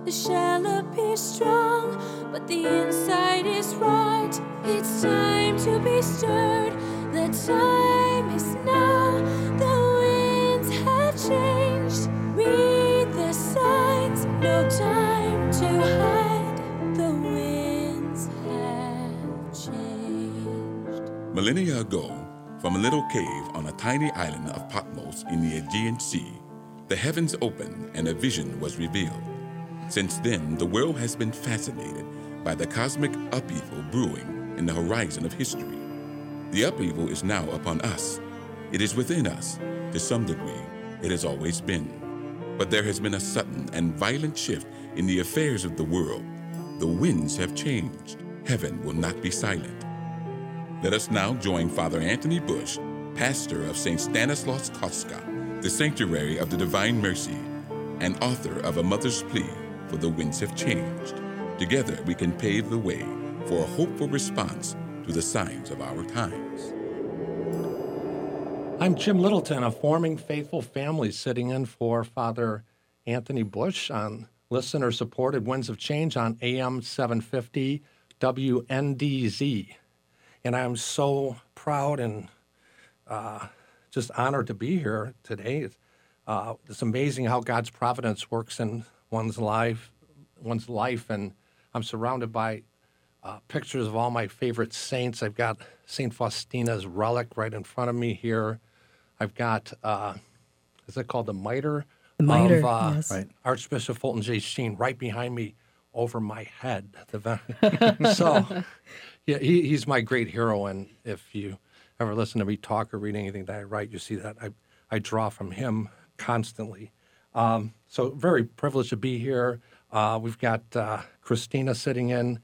The shell appears strong, but the inside is right. It's time to be stirred. The time is now. The winds have changed. Read the signs. No time to hide. The winds have changed. Millennia ago, from a little cave on a tiny island of Patmos in the Aegean Sea, the heavens opened and a vision was revealed. Since then, the world has been fascinated by the cosmic upheaval brewing in the horizon of history. The upheaval is now upon us. It is within us. To some degree, it has always been. But there has been a sudden and violent shift in the affairs of the world. The winds have changed. Heaven will not be silent. Let us now join Father Anthony Bush, pastor of St. Stanislaus Kostka, the Sanctuary of the Divine Mercy, and author of A Mother's Plea for the Winds Have Changed. Together we can pave the way for a hopeful response to the signs of our times. I'm Jim Littleton of Forming Faithful Families, sitting in for Father Anthony Bush on listener-supported Winds of Change on AM 750 WNDZ. And I'm so proud and just honored to be here today. It's amazing how God's providence works in one's life, and I'm surrounded by pictures of all my favorite saints. I've got St. Faustina's relic right in front of me here. I've got, is it called the mitre? The mitre, of, yes. Archbishop Fulton J. Sheen right behind me over my head. So, yeah, he's my great hero, and if you ever listen to me talk or read anything that I write, you see that I draw from him constantly. So very privileged to be here. We've got Christina sitting in,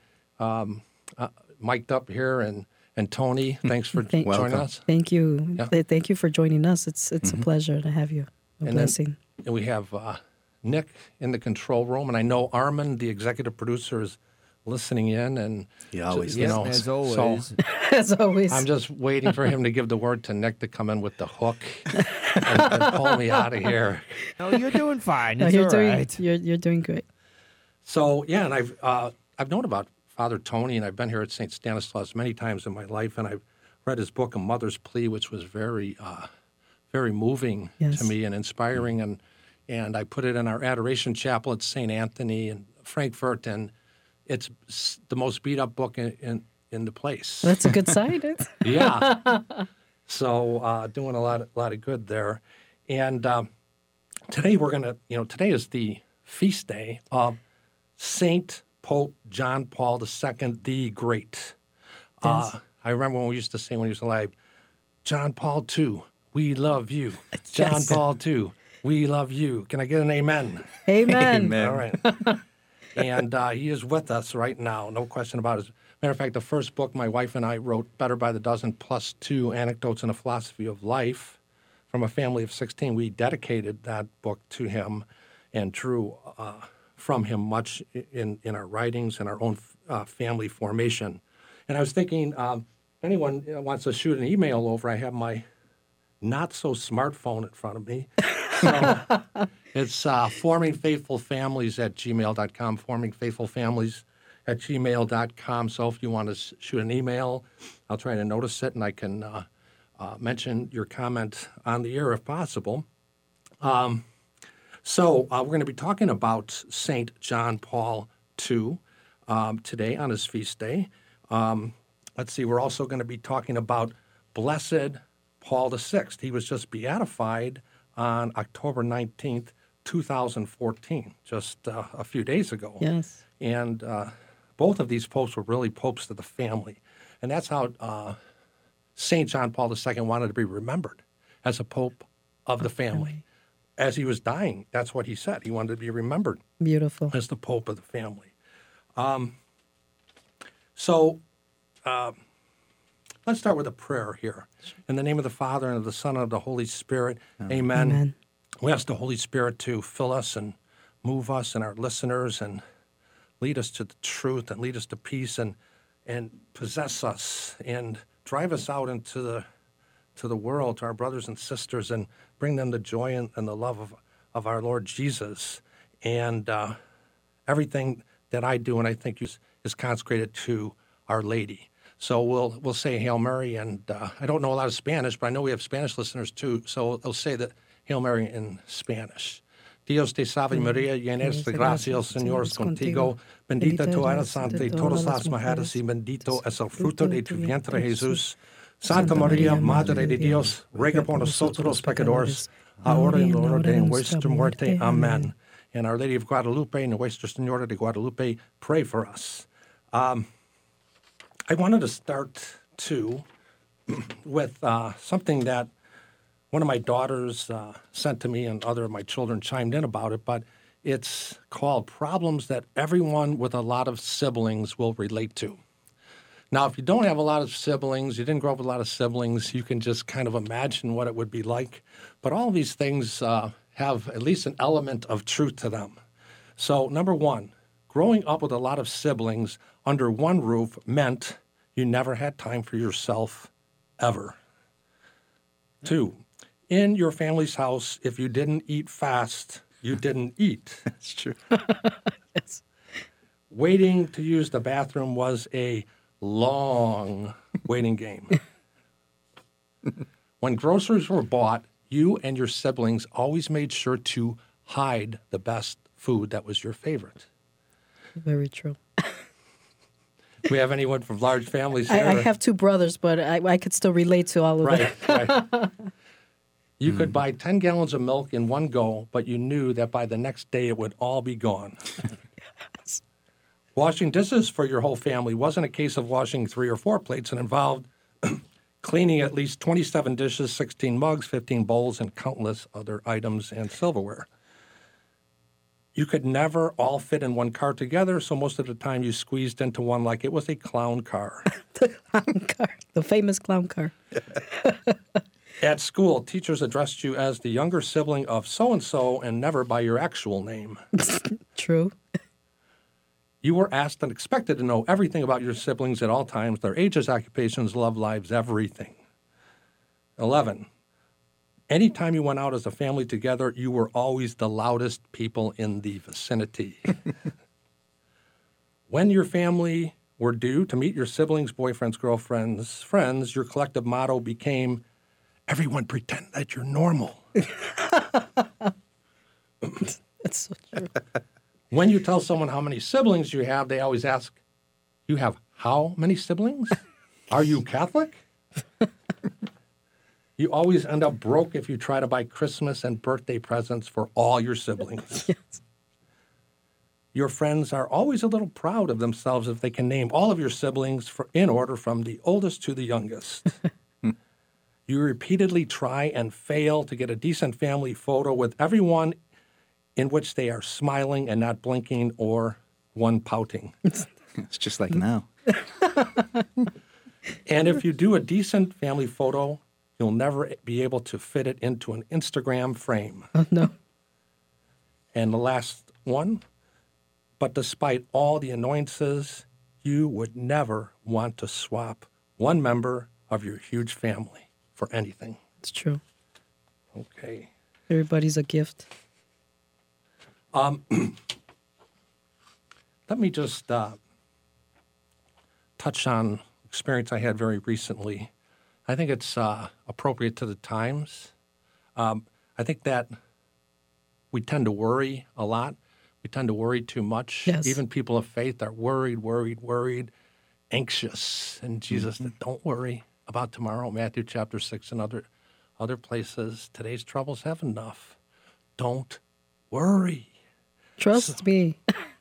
mic'd up here, and Tony. Thanks for joining us. Thank you. Yeah. Thank you for joining us. It's a pleasure to have you. A blessing. And we have Nick in the control room, and I know Armin, the executive producer, is listening in, and He always as always. So As always. I'm just waiting for him to give the word to Nick to come in with the hook and pull me out of here. No, you're doing fine. No, It's you're all doing right. you're doing great. So yeah, and I've known about Father Tony, and I've been here at St. Stanislaus many times in my life, and I've read his book, A Mother's Plea, which was very, very moving to me and inspiring, and I put it in our Adoration Chapel at St. Anthony in Frankfurt, and it's the most beat up book in the place. That's a good sign. Yeah. So doing a lot of good there, and today we're gonna, today is the feast day of Saint Pope John Paul II the Great. Yes. I remember when we used to sing when he was alive, John Paul II, we love you. John Paul II, we love you. Can I get an amen? Amen. Amen. All right. And he is with us right now, no question about it. Matter of fact, the first book my wife and I wrote, Better by the Dozen +2 Anecdotes and a Philosophy of Life, from a family of 16, we dedicated that book to him and drew from him much in our writings and our own family formation. And I was thinking, if anyone wants to shoot an email over, I have my not-so-smartphone in front of me. So it's formingfaithfulfamilies@gmail.com, formingfaithfulfamilies@gmail.com. So if you want to shoot an email, I'll try to notice it, and I can mention your comment on the air if possible. So we're going to be talking about St. John Paul II today on his feast day. Let's see, we're also going to be talking about Blessed Paul VI. He was just beatified on October 19th, 2014, just a few days ago. Yes. And both of these popes were really popes to the family. And that's how St. John Paul II wanted to be remembered, as a pope of the family. As he was dying, that's what he said. He wanted to be remembered Beautiful. as the pope of the family. So let's start with a prayer here. In the name of the Father, and of the Son, and of the Holy Spirit, amen. Amen. We ask the Holy Spirit to fill us and move us and our listeners and lead us to the truth and lead us to peace and possess us and drive us out into the world, to our brothers and sisters, and bring them the joy and the love of our Lord Jesus. And everything that I do and I think is consecrated to Our Lady. So we'll say Hail Mary, and I don't know a lot of Spanish, but I know we have Spanish listeners too, so they'll say that Hail Mary in Spanish. Dios te salve María, llena eres de gracia, el Señor es contigo. Bendita tú eres entre todas las mujeres y bendito es el fruto de tu vientre, Jesús. Santa María, Madre de Dios, ruega por nosotros pecadores, ahora y en la hora de nuestra muerte. Amen. And Our Lady of Guadalupe and Nuestra Señora de Guadalupe, pray for us. I wanted to start, too, with something that one of my daughters sent to me, and other of my children chimed in about it, but it's called Problems That Everyone with a Lot of Siblings Will Relate to. Now, if you don't have a lot of siblings, you didn't grow up with a lot of siblings, you can just kind of imagine what it would be like. But all these things have at least an element of truth to them. So, number one, growing up with a lot of siblings under one roof meant you never had time for yourself, ever. 2, in your family's house, if you didn't eat fast, you didn't eat. That's true. Yes. Waiting to use the bathroom was a long waiting game. When groceries were bought, you and your siblings always made sure to hide the best food that was your favorite. Very true. We have anyone from large families here? I have 2 brothers, but I could still relate to all of that. Right. You could buy 10 gallons of milk in one go, but you knew that by the next day it would all be gone. Yes. Washing dishes for your whole family wasn't a case of washing 3 or 4 plates. It involved cleaning at least 27 dishes, 16 mugs, 15 bowls, and countless other items and silverware. You could never all fit in one car together, so most of the time you squeezed into one like it was a clown car. The clown car, the famous clown car. At school, teachers addressed you as the younger sibling of so-and-so and never by your actual name. True. You were asked and expected to know everything about your siblings at all times, their ages, occupations, love lives, everything. 11, anytime you went out as a family together, you were always the loudest people in the vicinity. When your family were due to meet your siblings, boyfriends, girlfriends, friends, your collective motto became, everyone pretend that you're normal. That's so true. When you tell someone how many siblings you have, they always ask, you have how many siblings? Are you Catholic? You always end up broke if you try to buy Christmas and birthday presents for all your siblings. Yes. Your friends are always a little proud of themselves if they can name all of your siblings in order from the oldest to the youngest. You repeatedly try and fail to get a decent family photo with everyone in which they are smiling and not blinking or one pouting. It's just like now. And if you do a decent family photo, you'll never be able to fit it into an Instagram frame. Oh, no. And the last one, but despite all the annoyances, you would never want to swap one member of your huge family for anything. It's true. Okay. Everybody's a gift. Let me just touch on experience I had very recently. I think it's appropriate to the times. I think that we tend to worry a lot. We tend to worry too much. Yes. Even people of faith are worried, anxious. And Jesus said, don't worry about tomorrow. Matthew chapter 6 and other places. Today's troubles have enough. Don't worry. Trust me.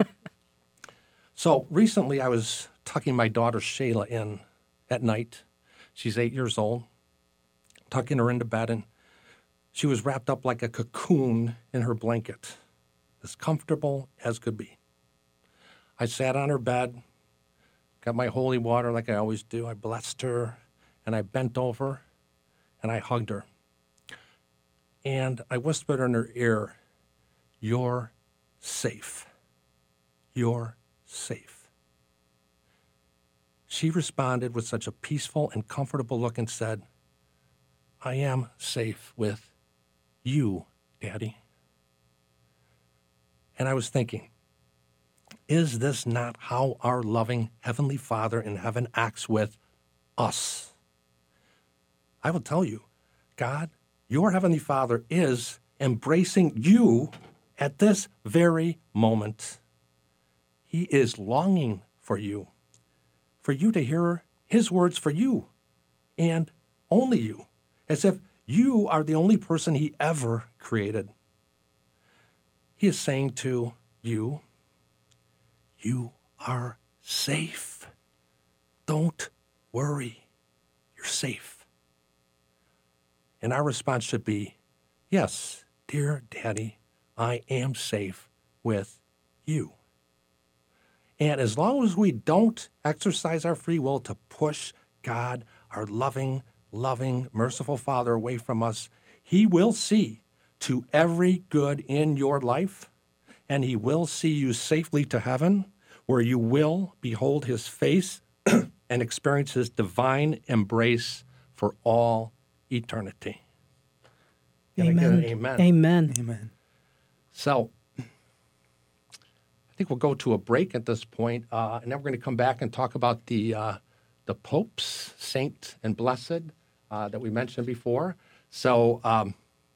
So recently I was tucking my daughter Shayla in at night. She's 8 years old, tucking her into bed, and she was wrapped up like a cocoon in her blanket, as comfortable as could be. I sat on her bed, got my holy water like I always do. I blessed her, and I bent over, and I hugged her. And I whispered in her ear, "You're safe. You're safe." She responded with such a peaceful and comfortable look and said, "I am safe with you, Daddy." And I was thinking, Is this not how our loving Heavenly Father in heaven acts with us? I will tell you, God, your Heavenly Father is embracing you at this very moment. He is longing for you to hear his words for you and only you, as if you are the only person he ever created. He is saying to you, you are safe. Don't worry. You're safe. And our response should be, yes, dear Daddy, I am safe with you. And as long as we don't exercise our free will to push God, our loving, merciful Father, away from us, he will see to every good in your life, and he will see you safely to heaven, where you will behold his face and experience his divine embrace for all eternity. Can I get an amen? Amen. Amen. So I think we'll go to a break at this point, and then we're going to come back and talk about the popes, saint and blessed, that we mentioned before. So I'm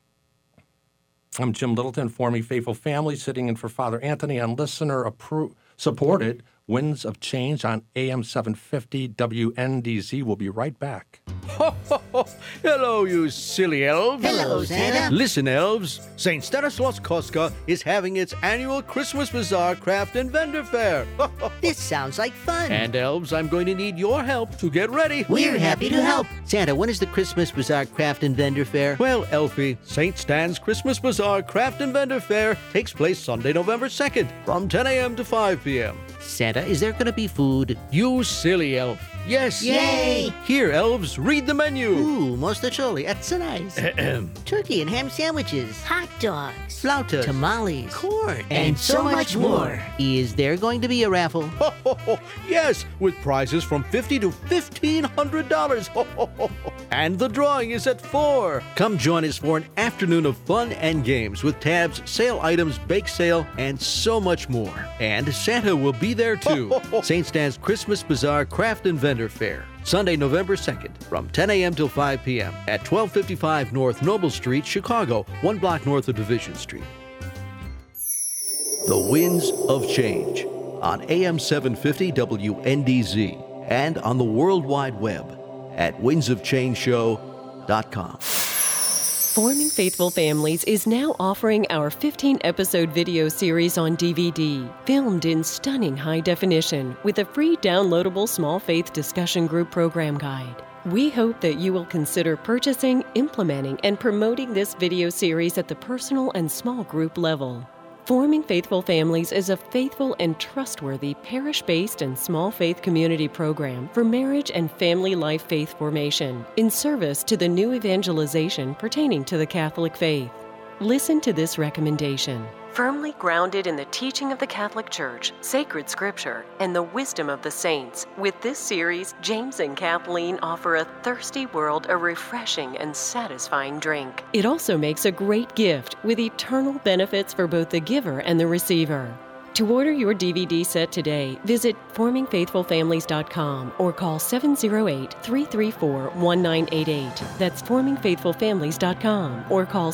Jim Littleton, Forming Faithful Family, sitting in for Father Anthony on listener-supported Winds of Change on AM 750 WNDZ. We'll be right back. Hello, you silly elves. Hello, Santa. Listen, elves. St. Stanislaus Kostka is having its annual Christmas Bazaar Craft and Vendor Fair. This sounds like fun. And, elves, I'm going to need your help to get ready. We're happy to help. Santa, when is the Christmas Bazaar Craft and Vendor Fair? Well, Elfie, St. Stan's Christmas Bazaar Craft and Vendor Fair takes place Sunday, November 2nd from 10 a.m. to 5 p.m. Santa, is there going to be food? You silly elf. Yes. Yay! Here, elves, read the menu. Ooh, most choli. That's so nice. Turkey and ham sandwiches. Hot dogs. Flautas. Tamales. Corn. And so much more. Is there going to be a raffle? Yes, with prizes from $50 to $1,500. And the drawing is at 4. Come join us for an afternoon of fun and games with tabs, sale items, bake sale, and so much more. And Santa will be there too. St. Stan's Christmas Bazaar Craft and Vendor Fair, Sunday, November 2nd, from 10 a.m. till 5 p.m. at 1255 North Noble Street, Chicago, 1 block north of Division Street. The Winds of Change on AM 750 WNDZ and on the World Wide Web at windsofchangeshow.com. Forming Faithful Families is now offering our 15-episode video series on DVD, filmed in stunning high definition with a free downloadable small faith discussion group program guide. We hope that you will consider purchasing, implementing, and promoting this video series at the personal and small group level. Forming Faithful Families is a faithful and trustworthy parish-based and small faith community program for marriage and family life faith formation in service to the new evangelization pertaining to the Catholic faith. Listen to this recommendation. Firmly grounded in the teaching of the Catholic Church, sacred scripture, and the wisdom of the saints, with this series, James and Kathleen offer a thirsty world a refreshing and satisfying drink. It also makes a great gift with eternal benefits for both the giver and the receiver. To order your DVD set today, visit formingfaithfulfamilies.com or call 708-334-1988. That's formingfaithfulfamilies.com or call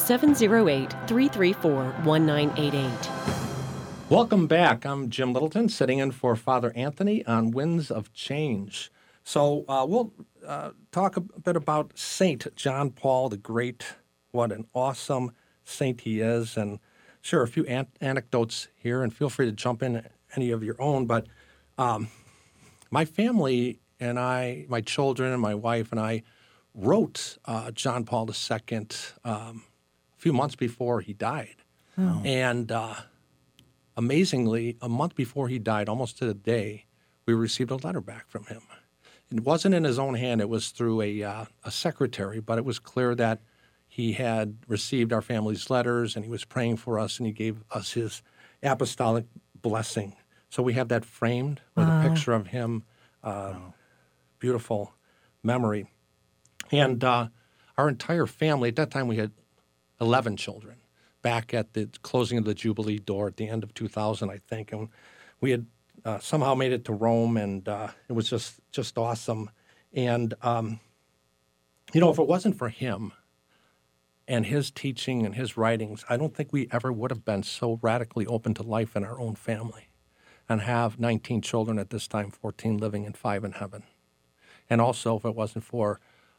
708-334-1988. Welcome back. I'm Jim Littleton, sitting in for Father Anthony on Winds of Change. So we'll talk a bit about Saint John Paul the Great. What an awesome saint he is, and sure, a few anecdotes here, and feel free to jump in any of your own. But my family and I, my children and my wife and I, wrote John Paul II a few months before he died. Oh. And amazingly, a month before he died, almost to the day, we received a letter back from him. It wasn't in his own hand. It was through a secretary, but it was clear that he had received our family's letters, and he was praying for us, and he gave us his apostolic blessing. So we have that framed with a picture of him, beautiful memory. And our entire family, at that time we had 11 children, back at the closing of the Jubilee door at the end of 2000, I think. And we had somehow made it to Rome, and it was just awesome. And, if it wasn't for him and his teaching and his writings, I don't think we ever would have been so radically open to life in our own family and have 19 children at this time, 14 living and 5 in heaven. And also, if it wasn't for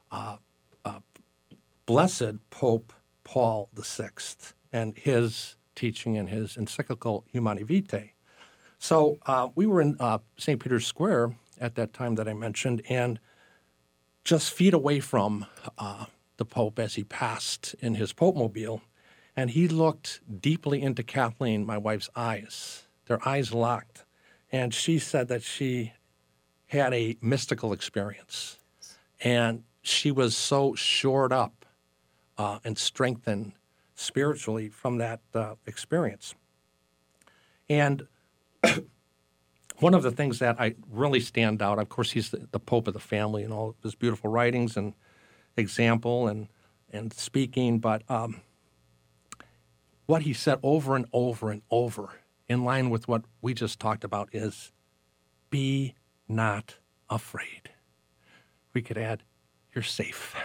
blessed Pope Paul VI and his teaching and his encyclical Humani Vitae. So we were in St. Peter's Square at that time that I mentioned, and just feet away from the Pope as he passed in his Pope-mobile, and he looked deeply into Kathleen, my wife's eyes, their eyes locked, and she said that she had a mystical experience, and she was so shored up and strengthened spiritually from that experience. And one of the things that I really stand out, of course, he's the Pope of the family and all of his beautiful writings and example and speaking, but what he said over and over and over, in line with what we just talked about, is be not afraid. We could add, you're safe,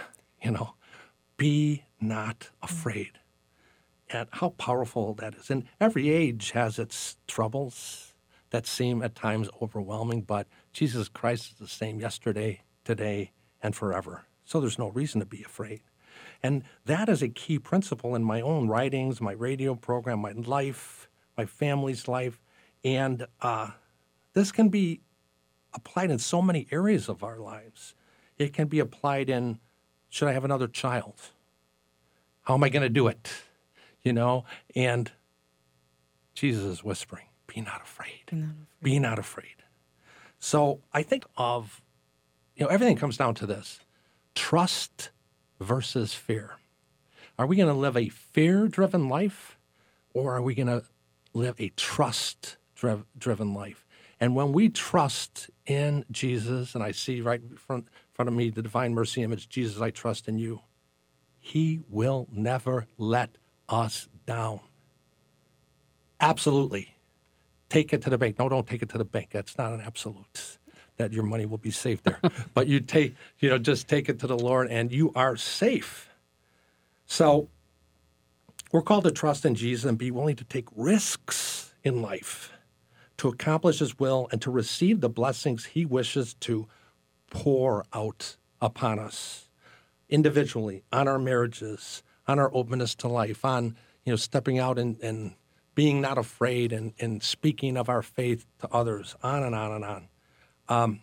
be not afraid. And how powerful that is. And every age has its troubles that seem at times overwhelming, but Jesus Christ is the same yesterday, today, and forever. So there's no reason to be afraid. And that is a key principle in my own writings, my radio program, my life, my family's life. And this can be applied in so many areas of our lives. It can be applied in, should I have another child? How am I going to do it? And Jesus is whispering, be not afraid. Be not afraid. Be not afraid. So I think of, everything comes down to this, trust versus fear. Are we going to live a fear-driven life, or are we going to live a trust-driven life? And when we trust in Jesus, and I see right in front of me the divine mercy image, Jesus, I trust in you, he will never let us down. Absolutely. Take it to the bank. No, don't take it to the bank. That's not an absolute that your money will be safe there. But you just take it to the Lord and you are safe. So we're called to trust in Jesus and be willing to take risks in life to accomplish his will and to receive the blessings he wishes to pour out upon us individually, on our marriages, on our openness to life, on stepping out and being not afraid and speaking of our faith to others, on and on and on.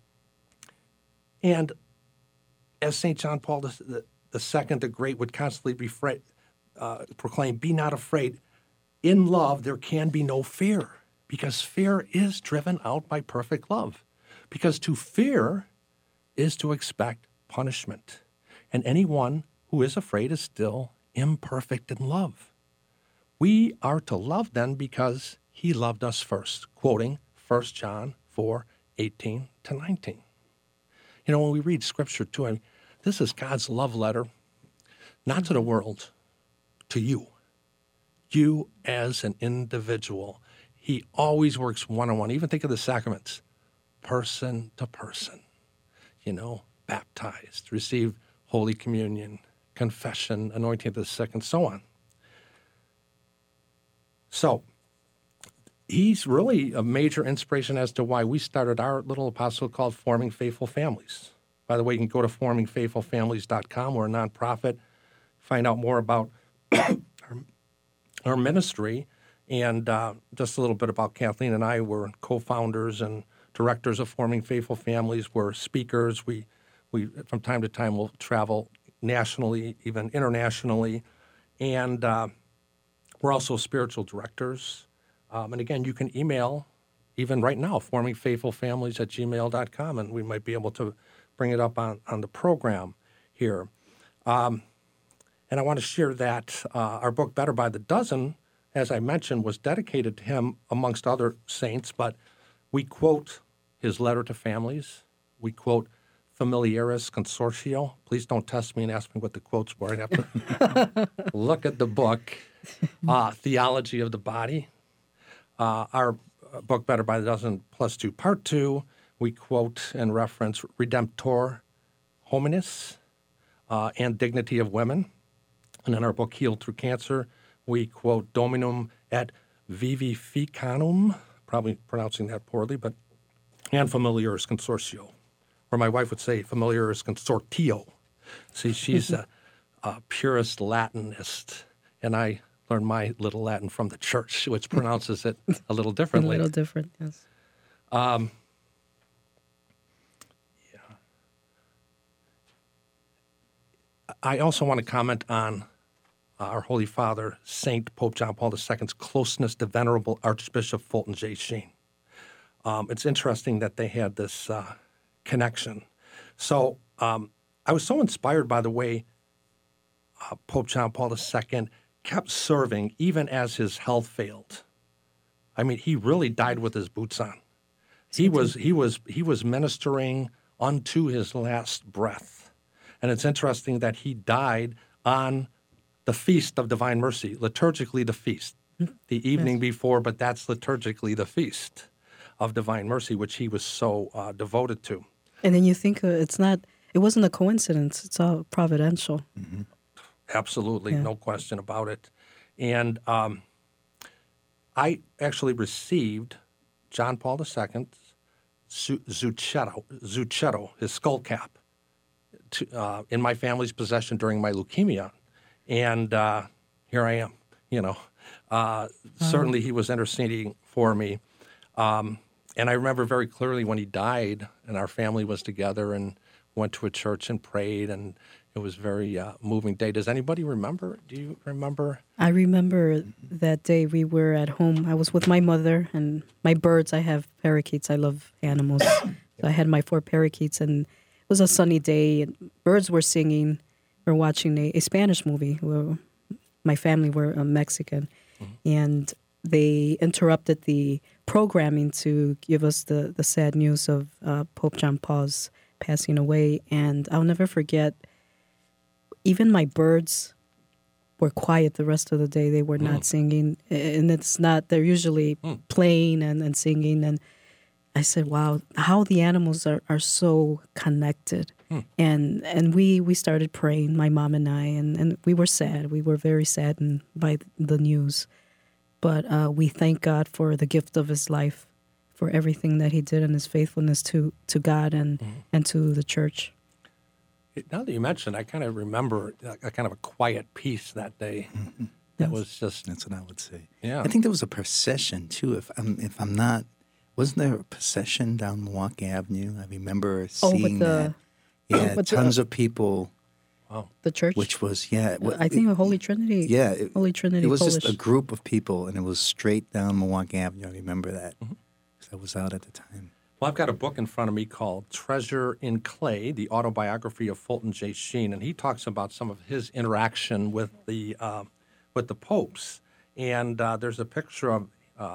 And as St. John Paul II the Great would constantly proclaim, be not afraid. In love, there can be no fear, because fear is driven out by perfect love. Because to fear is to expect punishment. And anyone who is afraid is still imperfect in love. We are to love then because he loved us first, quoting 1 John 4:18-19. When we read Scripture too, this is God's love letter, not to the world, to you. You as an individual. He always works one-on-one. Even think of the sacraments, person to person. Baptized, receive Holy Communion, confession, anointing of the sick, and so on. So he's really a major inspiration as to why we started our little apostle called Forming Faithful Families. By the way, you can go to formingfaithfulfamilies.com. We're a nonprofit. Find out more about our ministry. And just a little bit about Kathleen and I. We're co-founders and directors of Forming Faithful Families. We're speakers. We from time to time will travel nationally, even internationally. And we're also spiritual directors. And again, you can email, even right now, formingfaithfulfamilies@gmail.com, and we might be able to bring it up on the program here. And I want to share that our book, Better by the Dozen, as I mentioned, was dedicated to him amongst other saints, but we quote his letter to families. We quote Familiaris Consortio. Please don't test me and ask me what the quotes were. I'd have to look at the book. Theology of the Body. Our book Better by the Dozen +2, Part 2, we quote and reference Redemptor Hominis and Dignity of Women. And in our book Healed Through Cancer, we quote Dominum et Vivificanum, probably pronouncing that poorly, but and Familiaris Consortio, or my wife would say Familiaris Consortio. See, she's a purist Latinist, and I learned my little Latin from the church, which pronounces it a little differently. A little different, yes. I also want to comment on our Holy Father, Saint Pope John Paul II's closeness to Venerable Archbishop Fulton J. Sheen. It's interesting that they had this connection. So I was so inspired by the way Pope John Paul II kept serving even as his health failed. I mean, he really died with his boots on. He was ministering unto his last breath. And it's interesting that he died on the Feast of Divine Mercy, liturgically the feast, the evening before, but that's liturgically the Feast of Divine Mercy, which he was so devoted to. And then you think it wasn't a coincidence. It's all providential. Mm-hmm. Absolutely, no question about it. And I actually received John Paul II's Zucchetto, his skull cap, in my family's possession during my leukemia. And here I am, Certainly he was interceding for me. And I remember very clearly when he died and our family was together and went to a church and prayed, and it was a very moving day. Does anybody remember? Do you remember? I remember that day we were at home. I was with my mother and my birds. I have parakeets. I love animals. So I had my 4 parakeets, and it was a sunny day, and birds were singing. We were watching a Spanish movie. My family were Mexican, and they interrupted the programming to give us the sad news of Pope John Paul's passing away. And I'll never forget, even my birds were quiet the rest of the day. They were not singing. And it's not, they're usually playing and singing. And I said, wow, how the animals are so connected. And we started praying, my mom and I, and we were sad. We were very saddened by the news. But we thank God for the gift of his life, for everything that he did and his faithfulness to God and to the church. Now that you mentioned, I kind of remember a kind of a quiet peace that day. That was just... That's what I would say. Yeah. I think there was a procession, too. If I'm not... Wasn't there a procession down Milwaukee Avenue? I remember seeing that. Yeah, tons of people. Wow. The church? Which was, I think a Holy Trinity. Yeah. Holy Trinity It was Polish. just a group of people, and it was straight down Milwaukee Avenue. I remember that. Because I was out at the time. Well, I've got a book in front of me called Treasure in Clay, the autobiography of Fulton J. Sheen, and he talks about some of his interaction with the popes. And there's a picture of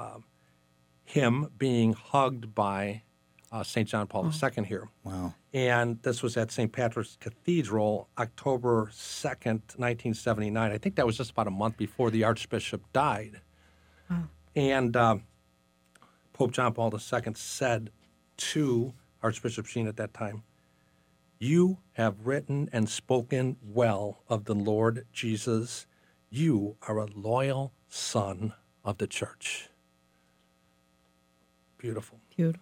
him being hugged by St. John Paul II here. Wow. And this was at St. Patrick's Cathedral, October 2nd, 1979. I think that was just about a month before the Archbishop died. And Pope John Paul II said to Archbishop Sheen at that time, "You have written and spoken well of the Lord Jesus. You are a loyal son of the church." Beautiful. Beautiful.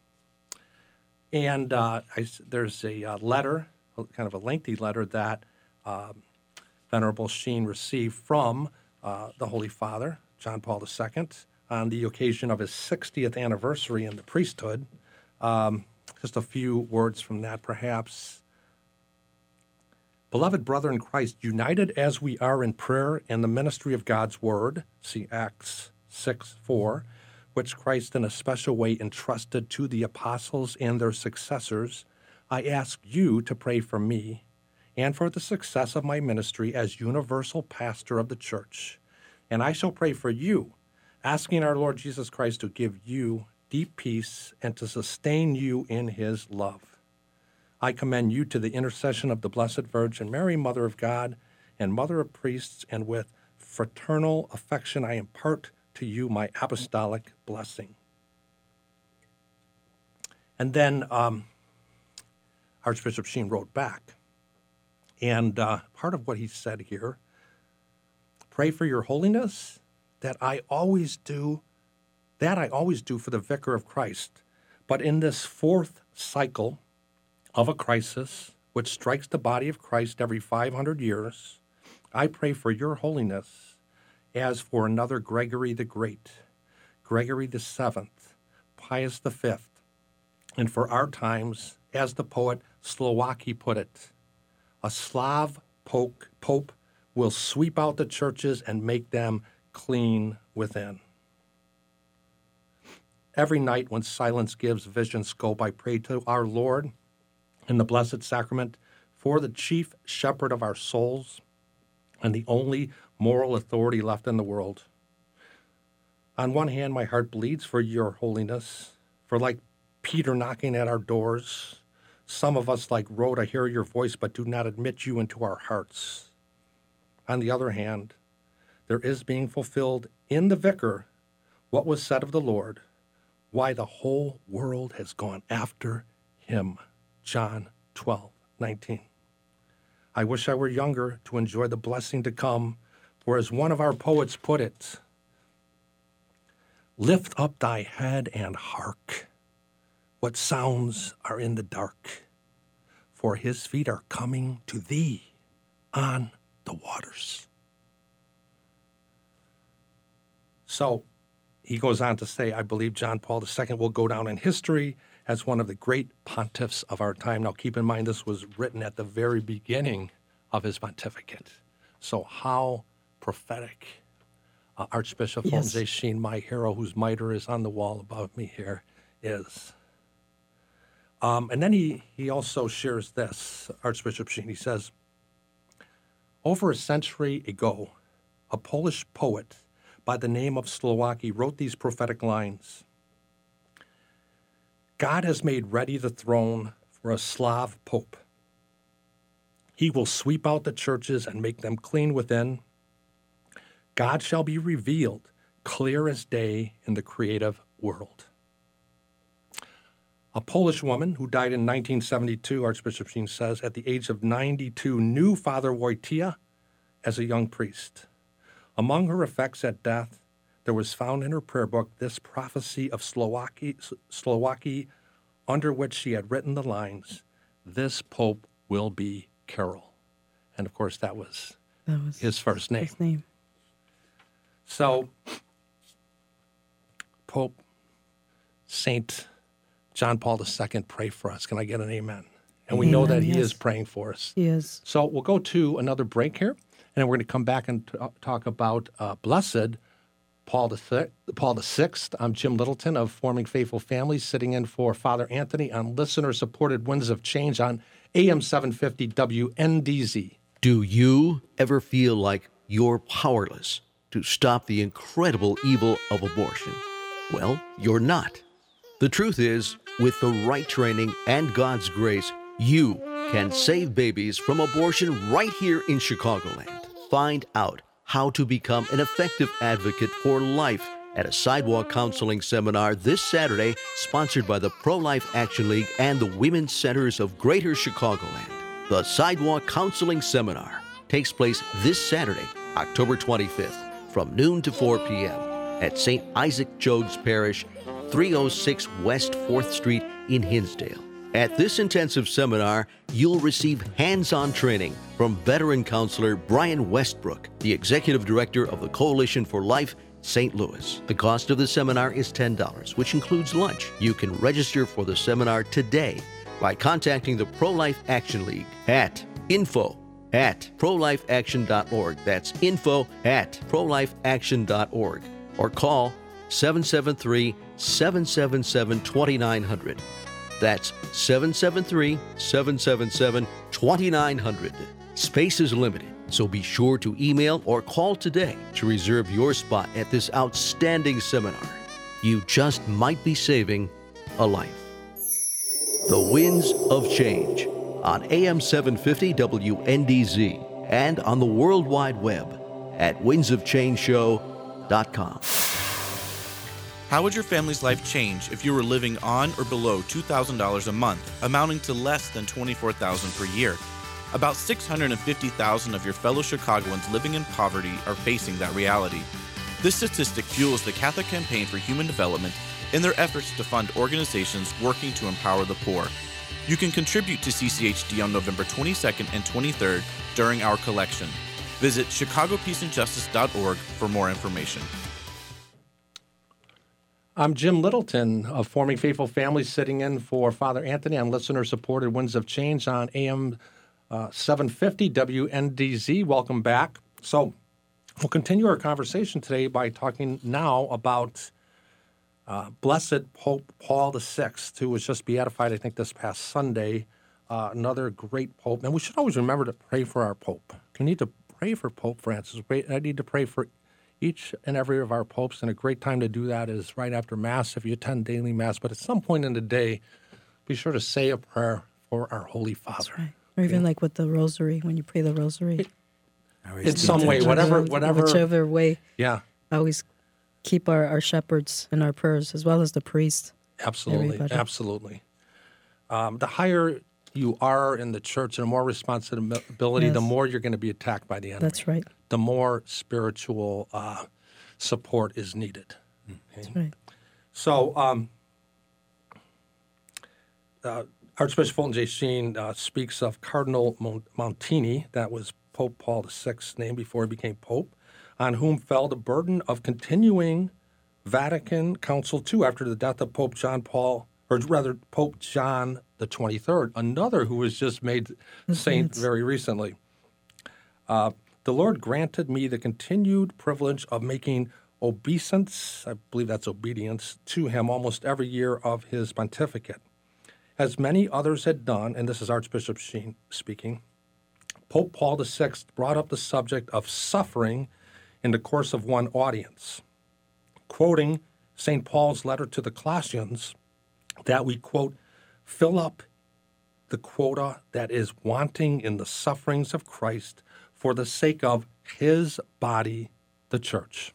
And there's a letter, kind of a lengthy letter that Venerable Sheen received from the Holy Father, John Paul II, on the occasion of his 60th anniversary in the priesthood. Just a few words from that, perhaps. "Beloved brother in Christ, united as we are in prayer and the ministry of God's word," see Acts 6:4, "which Christ in a special way entrusted to the apostles and their successors, I ask you to pray for me and for the success of my ministry as universal pastor of the church. And I shall pray for you, asking our Lord Jesus Christ to give you deep peace and to sustain you in his love. I commend you to the intercession of the Blessed Virgin Mary, Mother of God and Mother of Priests, and with fraternal affection I impart to you my apostolic blessing. And then Archbishop Sheen wrote back. And part of what he said here, pray for your holiness, that I always do for the vicar of Christ. But in this fourth cycle of a crisis, which strikes the body of Christ every 500 years, I pray for your holiness as for another Gregory the Great, Gregory the Seventh, Pius the Fifth, and for our times, as the poet Slowacki put it, a Slav pope will sweep out the churches and make them clean within. Every night when silence gives vision scope, I pray to our Lord in the Blessed Sacrament for the chief shepherd of our souls and the only moral authority left in the world. On one hand, my heart bleeds for your holiness, for like Peter knocking at our doors, some of us like Rhoda hear your voice but do not admit you into our hearts. On the other hand, there is being fulfilled in the vicar what was said of the Lord, why the whole world has gone after him. John 12:19. I wish I were younger to enjoy the blessing to come, for as one of our poets put it, lift up thy head and hark, what sounds are in the dark, for his feet are coming to thee on the waters. So he goes on to say, I believe John Paul II will go down in history as one of the great pontiffs of our time. Now, keep in mind, this was written at the very beginning of his pontificate. So how prophetic. Archbishop Holmes A. Sheen, my hero, whose mitre is on the wall above me here, is. And then he also shares this, Archbishop Sheen. He says, over a century ago, a Polish poet by the name of Slowacki wrote these prophetic lines. God has made ready the throne for a Slav pope. He will sweep out the churches and make them clean within. God shall be revealed clear as day in the creative world. A Polish woman who died in 1972, Archbishop Sheen says, at the age of 92, knew Father Wojtyła as a young priest. Among her effects at death, there was found in her prayer book this prophecy of Slowacki, under which she had written the lines, this pope will be Karol. And of course, that was his first name. So, Pope Saint John Paul II, pray for us. Can I get an amen? And we know that he is praying for us. He is. So we'll go to another break here, and then we're going to come back and talk about Blessed Paul VI. I'm Jim Littleton of Forming Faithful Families, sitting in for Father Anthony on listener-supported Winds of Change on AM 750 WNDZ. Do you ever feel like you're powerless to stop the incredible evil of abortion? Well, you're not. The truth is, with the right training and God's grace, you can save babies from abortion right here in Chicagoland. Find out how to become an effective advocate for life at a sidewalk counseling seminar this Saturday, sponsored by the Pro-Life Action League and the Women's Centers of Greater Chicagoland. The Sidewalk Counseling Seminar takes place this Saturday, October 25th, from noon to 4 p.m. at St. Isaac Jogues Parish, 306 West 4th Street in Hinsdale. At this intensive seminar, you'll receive hands-on training from veteran counselor Brian Westbrook, the executive director of the Coalition for Life, St. Louis. The cost of the seminar is $10, which includes lunch. You can register for the seminar today by contacting the Pro-Life Action League at info@prolifeaction.org. That's info@prolifeaction.org. Or call 773-777-2900. That's 773-777-2900. Space is limited, so be sure to email or call today to reserve your spot at this outstanding seminar. You just might be saving a life. The Winds of Change on AM 750 WNDZ and on the World Wide Web at windsofchangeshow.com. How would your family's life change if you were living on or below $2,000 a month, amounting to less than $24,000 per year? About 650,000 of your fellow Chicagoans living in poverty are facing that reality. This statistic fuels the Catholic Campaign for Human Development in their efforts to fund organizations working to empower the poor. You can contribute to CCHD on November 22nd and 23rd during our collection. Visit chicagopeaceandjustice.org for more information. I'm Jim Littleton of Forming Faithful Families, sitting in for Father Anthony on listener-supported Winds of Change on AM 750 WNDZ. Welcome back. So we'll continue our conversation today by talking now about Blessed Pope Paul VI, who was just beatified, I think, this past Sunday. Another great pope. And we should always remember to pray for our pope. We need to pray for Pope Francis. I need to pray for each and every of our popes, and a great time to do that is right after Mass if you attend daily Mass. But at some point in the day, be sure to say a prayer for our Holy Father. That's right. Or even like with the Rosary, when you pray the Rosary. In some way, whatever. Whichever way. Yeah. I always keep our shepherds in our prayers, as well as the priest. Absolutely, everybody. Absolutely. The higher you are in the church and the more responsibility, the more you're going to be attacked by the enemy. That's right. The more spiritual support is needed. Okay? That's right. So, Archbishop Fulton J. Sheen speaks of Cardinal Montini, that was Pope Paul VI's name before he became Pope, on whom fell the burden of continuing Vatican Council II after the death of Pope John the 23rd, another who was just made saint very recently. The Lord granted me the continued privilege of making obeisance, I believe that's obedience, to him almost every year of his pontificate. As many others had done, and this is Archbishop Sheen speaking, Pope Paul VI brought up the subject of suffering in the course of one audience, quoting St. Paul's letter to the Colossians, that we, quote, fill up the quota that is wanting in the sufferings of Christ for the sake of his body, the church.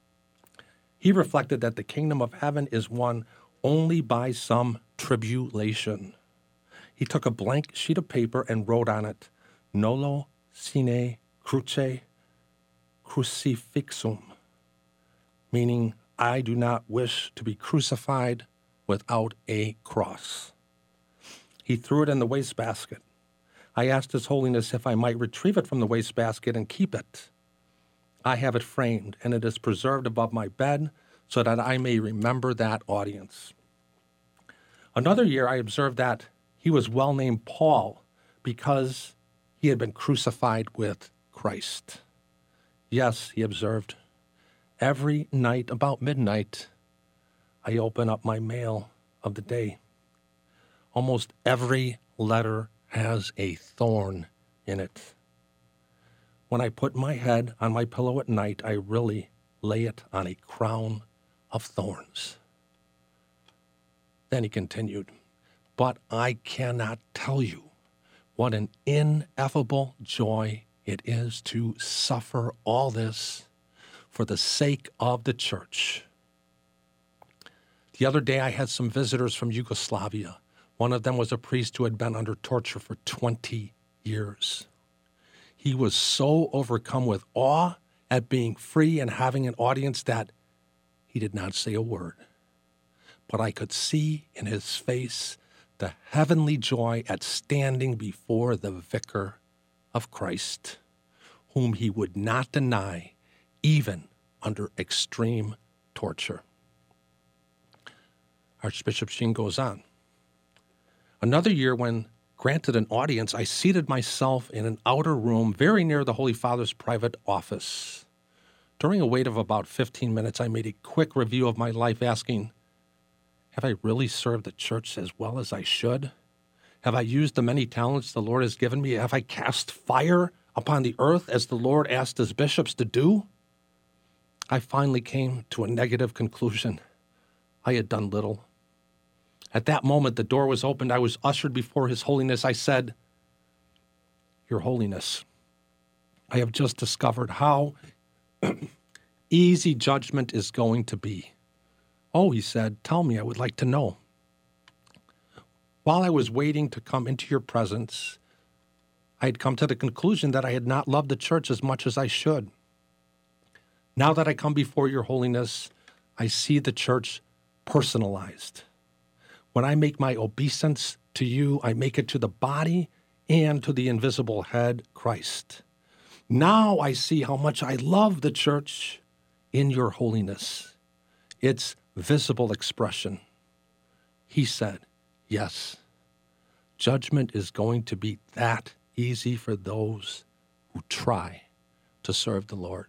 He reflected that the kingdom of heaven is won only by some tribulation. He took a blank sheet of paper and wrote on it, nolo sine cruce crucifixum, meaning I do not wish to be crucified without a cross. He threw it in the wastebasket. I asked His Holiness if I might retrieve it from the wastebasket and keep it. I have it framed, and it is preserved above my bed so that I may remember that audience. Another year, I observed that he was well named Paul because he had been crucified with Christ. Yes, he observed, every night about midnight, I open up my mail of the day. Almost every letter has a thorn in it. When I put my head on my pillow at night, I really lay it on a crown of thorns. Then he continued, but I cannot tell you what an ineffable joy it is to suffer all this for the sake of the church. The other day I had some visitors from Yugoslavia. One of them was a priest who had been under torture for 20 years. He was so overcome with awe at being free and having an audience that he did not say a word. But I could see in his face the heavenly joy at standing before the vicar of Christ, whom he would not deny even under extreme torture. Archbishop Sheen goes on. Another year, when granted an audience, I seated myself in an outer room very near the Holy Father's private office. During a wait of about 15 minutes, I made a quick review of my life, asking, have I really served the church as well as I should? Have I used the many talents the Lord has given me? Have I cast fire upon the earth as the Lord asked his bishops to do? I finally came to a negative conclusion. I had done little. At that moment, the door was opened. I was ushered before His Holiness. I said, Your Holiness, I have just discovered how easy judgment is going to be "Oh," he said, "tell me, I would like to know. While I was waiting to come into your presence, I had come to the conclusion that I had not loved the church as much as I should. Now that I come before your holiness, I see the church personalized. When I make my obeisance to you, I make it to the body and to the invisible head, Christ. Now I see how much I love the church in your holiness, its visible expression." He said, "Yes, judgment is going to be that easy for those who try to serve the Lord."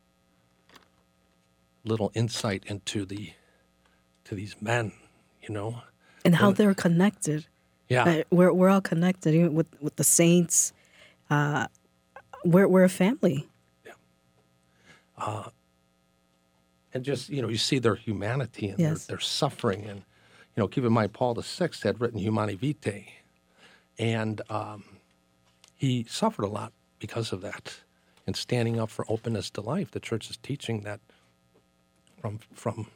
Little insight into these men, and how they're connected. Yeah, we're all connected, even with the saints. We're a family. Yeah. And just you see their humanity and Yes. their suffering, and keep in mind Paul VI had written Humanae Vitae, and he suffered a lot because of that. And standing up for openness to life, the church is teaching that from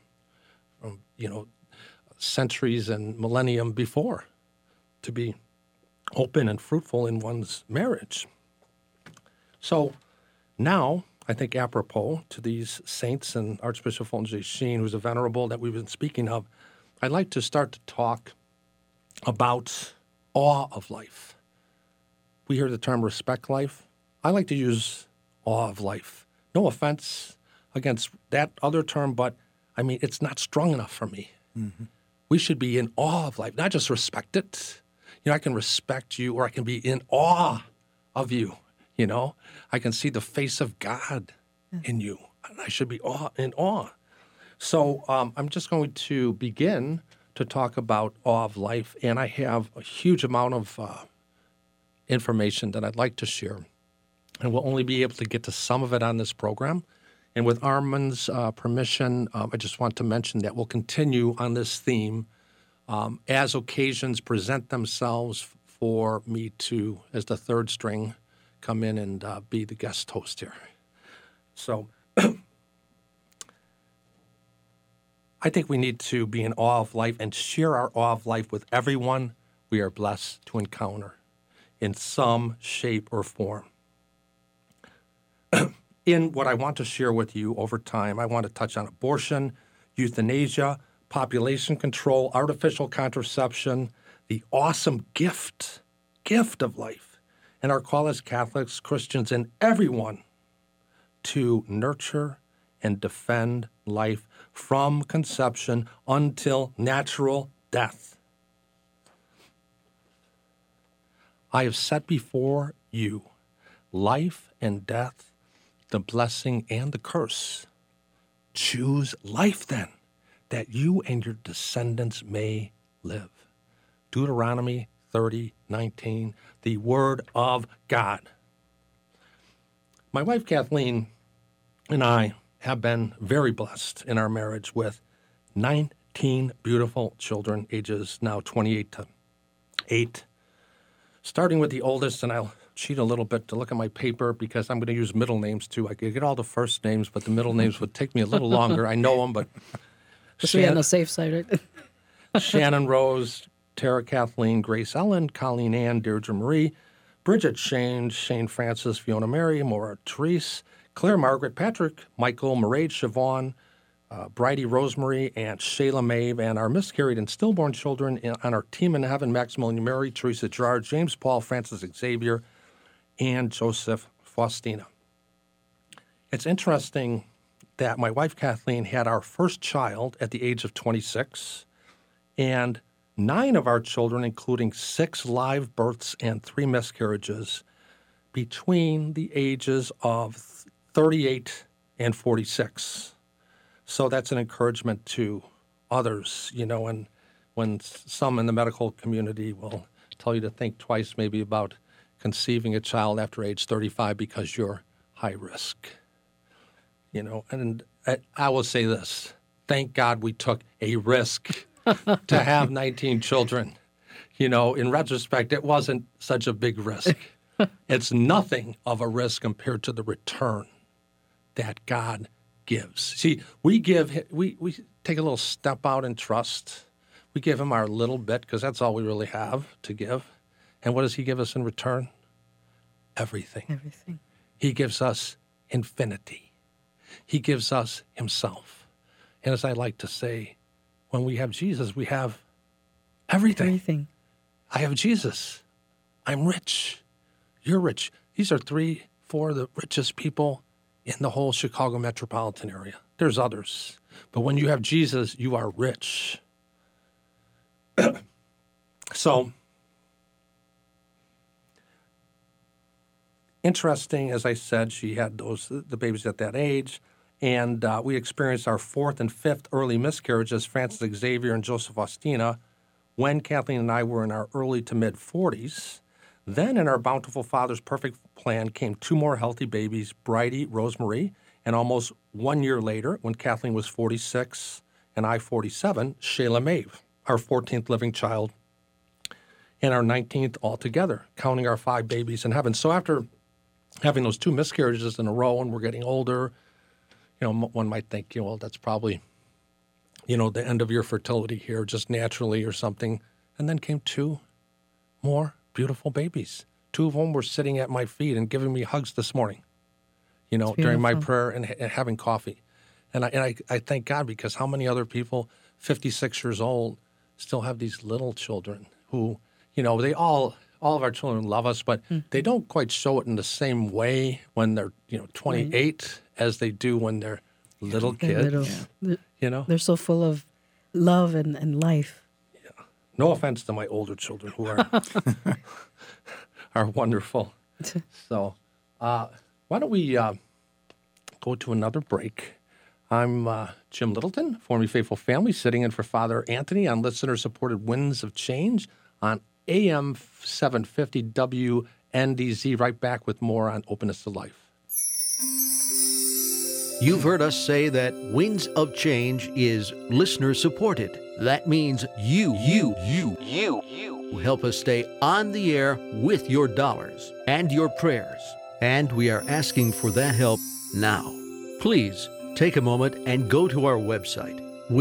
centuries and millennium before, to be open and fruitful in one's marriage. So now, I think apropos to these saints and Archbishop Fulton J. Sheen, who's a venerable that we've been speaking of, I'd like to start to talk about awe of life. We hear the term respect life. I like to use awe of life. No offense against that other term, but I mean, it's not strong enough for me. Mm-hmm. We should be in awe of life, not just respect it. I can respect you, or I can be in awe of you. I can see the face of God in you, and I should be in awe. So I'm just going to begin to talk about awe of life, and I have a huge amount of information that I'd like to share, and we'll only be able to get to some of it on this program. And with Armand's permission, I just want to mention that we'll continue on this theme as occasions present themselves for me to, as the third string, come in and be the guest host here. So I think we need to be in awe of life and share our awe of life with everyone we are blessed to encounter in some shape or form. In what I want to share with you over time, I want to touch on abortion, euthanasia, population control, artificial contraception, the awesome gift of life, and our call as Catholics, Christians, and everyone to nurture and defend life from conception until natural death. I have set before you life and death, the blessing and the curse. Choose life then, that you and your descendants may live. Deuteronomy 30:19, the word of God. My wife Kathleen and I have been very blessed in our marriage with 19 beautiful children, ages now 28 to 8. Starting with the oldest, and I'll cheat a little bit to look at my paper because I'm going to use middle names too. I could get all the first names, but the middle names would take me a little longer. I know them, but... Just be on the safe side, right? Shannon Rose, Tara Kathleen, Grace Ellen, Colleen Ann, Deirdre Marie, Bridget Shane, Shane Francis, Fiona Mary, Maura Therese, Claire Margaret, Patrick, Michael, Mairead Siobhan, Bridie Rosemary, and Shayla Maeve, and our miscarried and stillborn children on our team in heaven, Maximilian Mary, Teresa Gerard, James Paul, Francis Xavier, and Joseph Faustina. It's interesting that my wife Kathleen had our first child at the age of 26, and 9 of our children, including 6 live births and 3 miscarriages, between the ages of 38 and 46. So that's an encouragement to others, and when some in the medical community will tell you to think twice maybe about conceiving a child after age 35 because you're high risk. And I will say this, thank God we took a risk to have 19 children. In retrospect, it wasn't such a big risk. It's nothing of a risk compared to the return that God gives. See, we take a little step out in trust. We give him our little bit because that's all we really have to give. And what does he give us in return? Everything. Everything. He gives us infinity. He gives us himself. And as I like to say, when we have Jesus, we have everything. Everything. I have Jesus. I'm rich. You're rich. These are 3-4 of the richest people in the whole Chicago metropolitan area. There's others. But when you have Jesus, you are rich. So, interesting, as I said, she had the babies at that age. And we experienced our 4th and 5th early miscarriages, Francis Xavier and Joseph Faustina, when Kathleen and I were in our early to mid-40s. Then in our bountiful Father's perfect plan came 2 more healthy babies, Bridie, Rosemary, and almost 1 year later, when Kathleen was 46 and I 47, Shayla Maeve, our 14th living child, and our 19th altogether, counting our 5 babies in heaven. So after having those 2 miscarriages in a row and we're getting older, one might think, well, that's probably, the end of your fertility here, just naturally or something. And then came 2 more beautiful babies. 2 of them were sitting at my feet and giving me hugs this morning, during my prayer and having coffee. And I thank God, because how many other people, 56 years old, still have these little children who, they all of our children love us, but they don't quite show it in the same way when they're, 28 as they do when they're little kids. They're so full of love and life. Yeah. No offense to my older children who are wonderful. So why don't we go to another break? I'm Jim Littleton, formerly Faithful Family, sitting in for Father Anthony on listener-supported Winds of Change on AM 750 WNDZ. Right back with more on Openness to Life. You've heard us say that Winds of Change is listener-supported. That means you help us stay on the air with your dollars and your prayers. And we are asking for that help now. Please take a moment and go to our website,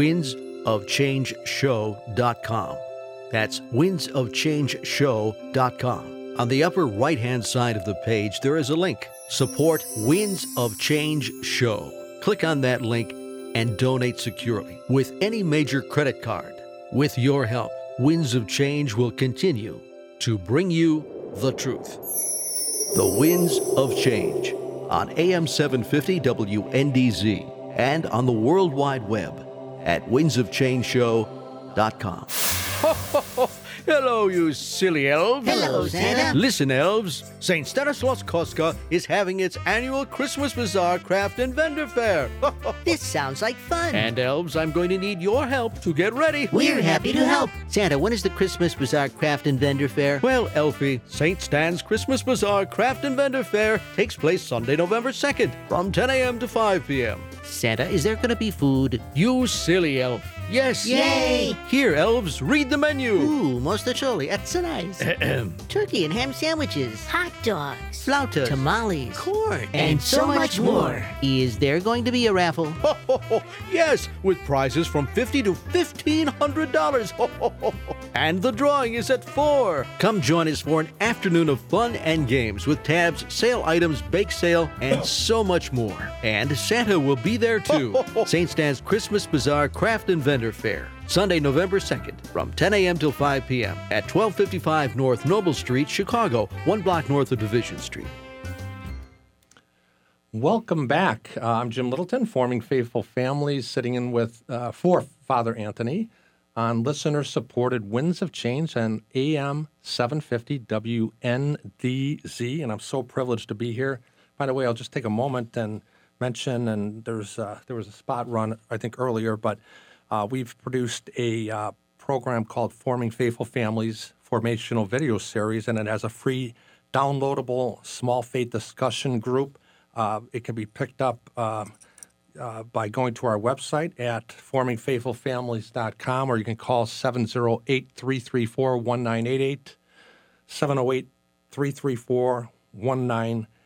windsofchangeshow.com. That's windsofchangeshow.com. On the upper right-hand side of the page, there is a link, Support Winds of Change Show. Click on that link and donate securely with any major credit card. With your help, Winds of Change will continue to bring you the truth. The Winds of Change on AM 750 WNDZ and on the World Wide Web at windsofchangeshow.com. Hello, you silly elves. Hello, Santa. Listen, elves. St. Stanislaus Kostka is having its annual Christmas Bazaar Craft and Vendor Fair. This sounds like fun. And, elves, I'm going to need your help to get ready. We're happy to help. Santa, when is the Christmas Bazaar Craft and Vendor Fair? Well, Elfie, St. Stan's Christmas Bazaar Craft and Vendor Fair takes place Sunday, November 2nd from 10 a.m. to 5 p.m. Santa, is there going to be food? You silly elf. Yes. Yay! Here, elves, read the menu. Ooh, mostacholi, that's nice. Turkey and ham sandwiches. Hot dogs. Flautas. Tamales. Corn. And so much more. Is there going to be a raffle? Yes, with prizes from $50 to $1,500. And the drawing is at 4. Come join us for an afternoon of fun and games with tabs, sale items, bake sale, and so much more. And Santa will be there too. St. Stan's Christmas Bazaar Craft and Vendor Fair, Sunday, November 2nd, from 10 a.m. till 5 p.m. at 1255 North Noble Street, Chicago, 1 block north of Division Street. Welcome back. I'm Jim Littleton, forming Faithful Families, sitting in with for Father Anthony on listener-supported Winds of Change on AM 750 WNDZ, and I'm so privileged to be here. By the way, I'll just take a moment and mention, and there was a spot run, I think, earlier, but we've produced a program called Forming Faithful Families Formational Video Series, and it has a free downloadable small faith discussion group. It can be picked up by going to our website at formingfaithfulfamilies.com, or you can call 708-334-1988,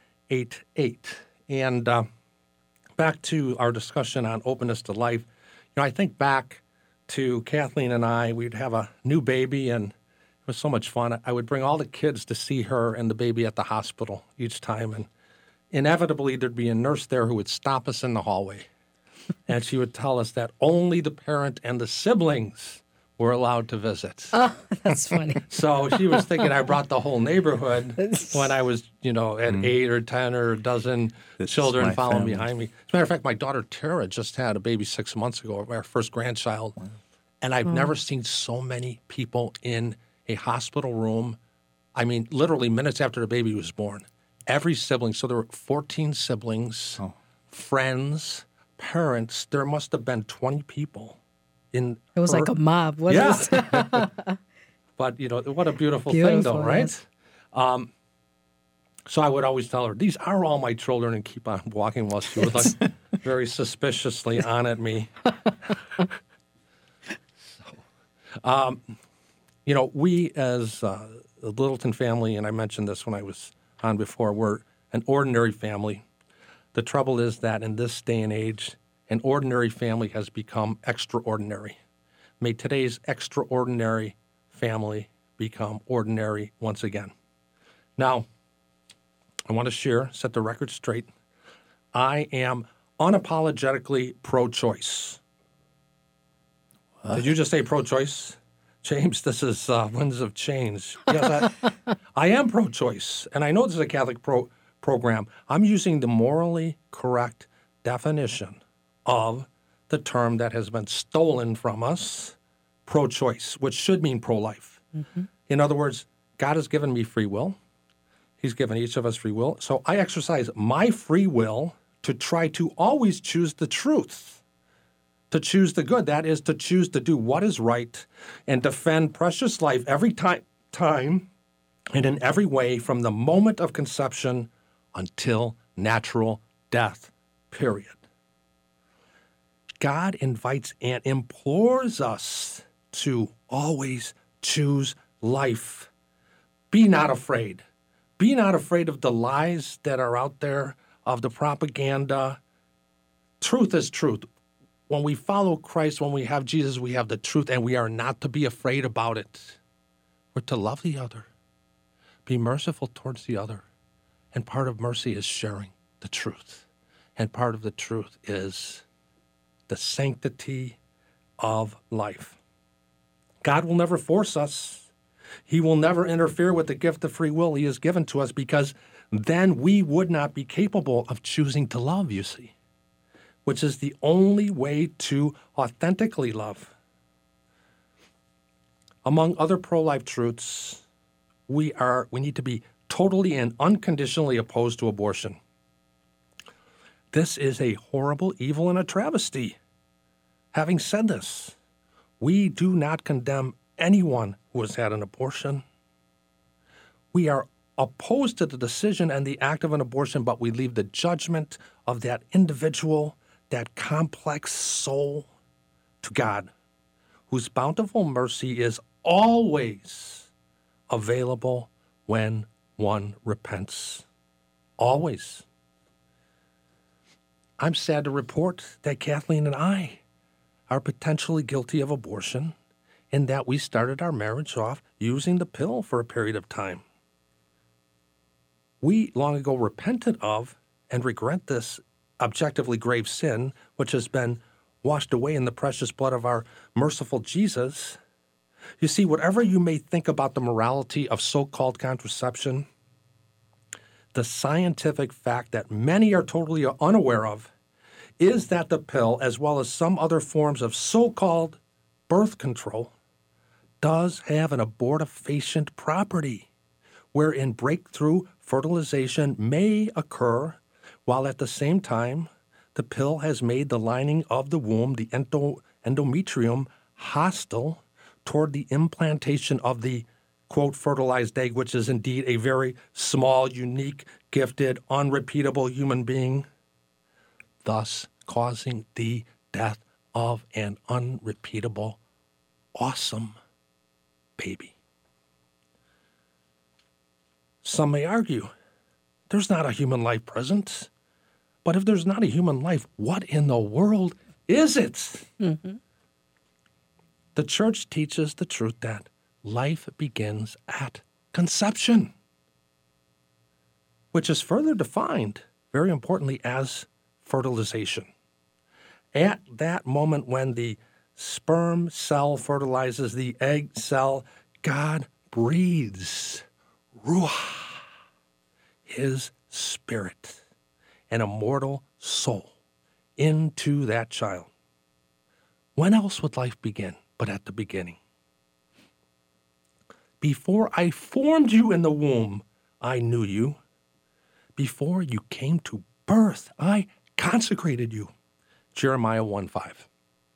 708-334-1988. And back to our discussion on openness to life. I think back to Kathleen and I, we'd have a new baby, and it was so much fun. I would bring all the kids to see her and the baby at the hospital each time, and inevitably there'd be a nurse there who would stop us in the hallway, and she would tell us that only the parent and the siblings were allowed to visit. Oh, that's funny. So she was thinking I brought the whole neighborhood when I was, at 8 or 10 or a dozen children following behind me. As a matter of fact, my daughter Tara just had a baby 6 months ago, our first grandchild. Wow. And I've never seen so many people in a hospital room. I mean, literally minutes after the baby was born. Every sibling, so there were 14 siblings, friends, parents. There must have been 20 people. It was like a mob, wasn't it? But, what a beautiful thing, though, right? Yes. So I would always tell her, these are all my children, and keep on walking while she would look very suspiciously on at me. We as the Littleton family, and I mentioned this when I was on before, we're an ordinary family. The trouble is that in this day and age, an ordinary family has become extraordinary. May today's extraordinary family become ordinary once again. Now, I want to set the record straight. I am unapologetically pro-choice. What? Did you just say pro-choice? James, this is Winds of Change. Yes, I am pro-choice, and I know this is a Catholic program. I'm using the morally correct definition of the term that has been stolen from us, pro-choice, which should mean pro-life. Mm-hmm. In other words, God has given me free will. He's given each of us free will. So I exercise my free will to try to always choose the truth, to choose the good. That is, to choose to do what is right and defend precious life every time and in every way from the moment of conception until natural death, period. God invites and implores us to always choose life. Be not afraid. Be not afraid of the lies that are out there, of the propaganda. Truth is truth. When we follow Christ, when we have Jesus, we have the truth, and we are not to be afraid about it. We're to love the other, be merciful towards the other. And part of mercy is sharing the truth. And part of the truth is the sanctity of life. God will never force us. He will never interfere with the gift of free will he has given to us, because then we would not be capable of choosing to love, you see, which is the only way to authentically love. Among other pro-life truths, we need to be totally and unconditionally opposed to abortion. This is a horrible evil and a travesty. Having said this, we do not condemn anyone who has had an abortion. We are opposed to the decision and the act of an abortion, but we leave the judgment of that individual, that complex soul, to God, whose bountiful mercy is always available when one repents. Always. I'm sad to report that Kathleen and I are potentially guilty of abortion, in that we started our marriage off using the pill for a period of time. We long ago repented of and regret this objectively grave sin, which has been washed away in the precious blood of our merciful Jesus. You see, whatever you may think about the morality of so-called contraception, the scientific fact that many are totally unaware of is that the pill, as well as some other forms of so-called birth control, does have an abortifacient property, wherein breakthrough fertilization may occur, while at the same time the pill has made the lining of the womb, the endometrium, hostile toward the implantation of the, quote, fertilized egg, which is indeed a very small, unique, gifted, unrepeatable human being, thus causing the death of an unrepeatable, awesome baby. Some may argue, there's not a human life present. But if there's not a human life, what in the world Is it? Mm-hmm. The church teaches the truth that life begins at conception, which is further defined, very importantly, as fertilization. At that moment when the sperm cell fertilizes the egg cell, God breathes Ruach, his spirit, an immortal soul, into that child. When else would life begin but at the beginning? Before I formed you in the womb, I knew you. Before you came to birth, I consecrated you. Jeremiah 1:5.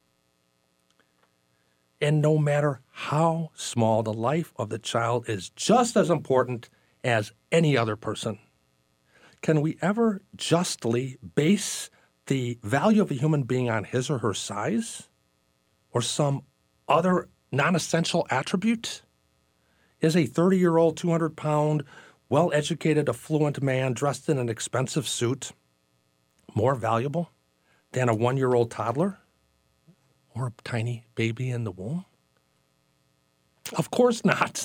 And no matter how small, the life of the child is just as important as any other person. Can we ever justly base the value of a human being on his or her size or some other non-essential attribute? Is a 30-year-old, 200-pound, well-educated, affluent man dressed in an expensive suit more valuable than a 1-year-old toddler or a tiny baby in the womb? Of course not.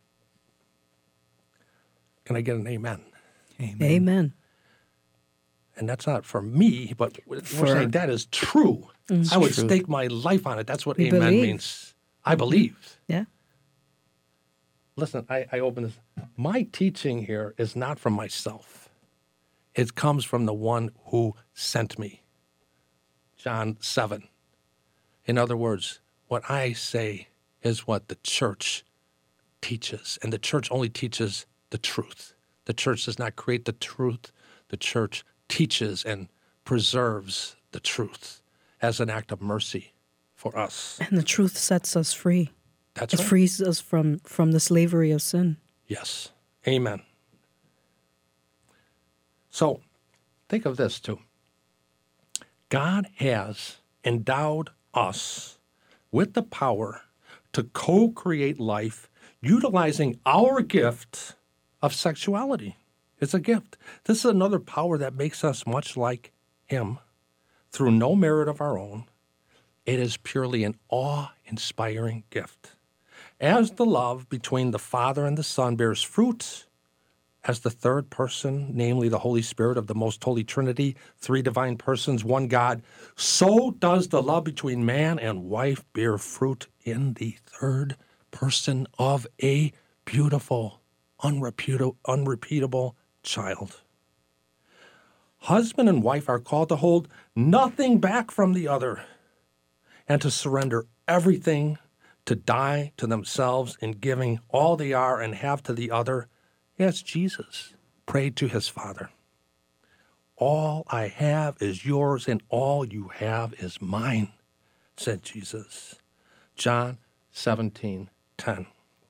Can I get an amen? Amen. Amen. And that's not for me, but we're saying that is true. I would stake my life on it. That's what amen means. I believe. Yeah. Listen, I open this. My teaching here is not from myself. It comes from the one who sent me. John 7. In other words, what I say is what the church teaches, and the church only teaches the truth. The church does not create the truth. The church teaches and preserves the truth as an act of mercy for us. And the truth sets us free. That's right. It frees us from the slavery of sin. Yes. Amen. So think of this too. God has endowed us with the power to co-create life utilizing our gift of sexuality. It's a gift. This is another power that makes us much like him through no merit of our own. It is purely an awe-inspiring gift. As the love between the Father and the Son bears fruit, as the third person, namely the Holy Spirit of the Most Holy Trinity, three divine persons, one God, so does the love between man and wife bear fruit in the third person of a beautiful, unrepeatable child. Husband and wife are called to hold nothing back from the other and to surrender everything, to die to themselves in giving all they are and have to the other. Yes, Jesus prayed to his Father. All I have is yours and all you have is mine, said Jesus. John 17:10.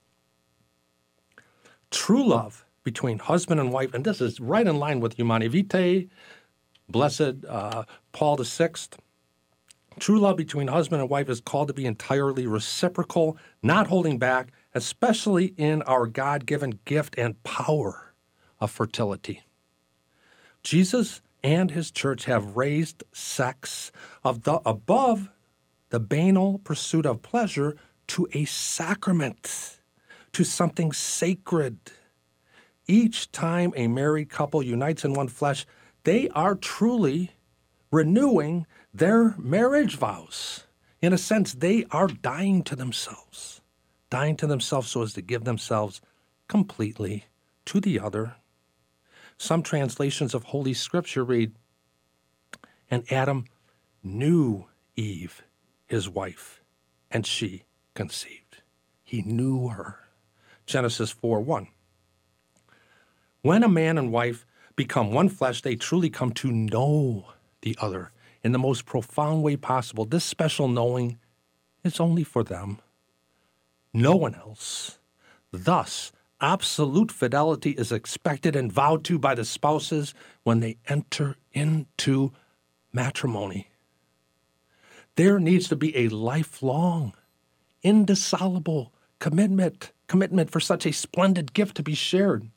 True love between husband and wife, and this is right in line with Humanae Vitae, blessed Paul VI. True love between husband and wife is called to be entirely reciprocal, not holding back, especially in our God-given gift and power of fertility. Jesus and his church have raised sex above the banal pursuit of pleasure to a sacrament, to something sacred. Each time a married couple unites in one flesh, they are truly renewing their marriage vows. In a sense, they are dying to themselves so as to give themselves completely to the other. Some translations of Holy Scripture read, and Adam knew Eve, his wife, and she conceived. He knew her. Genesis 4:1. When a man and wife become one flesh, they truly come to know the other in the most profound way possible. This special knowing is only for them, no one else. Thus, absolute fidelity is expected and vowed to by the spouses when they enter into matrimony. There needs to be a lifelong, indissoluble commitment for such a splendid gift to be shared.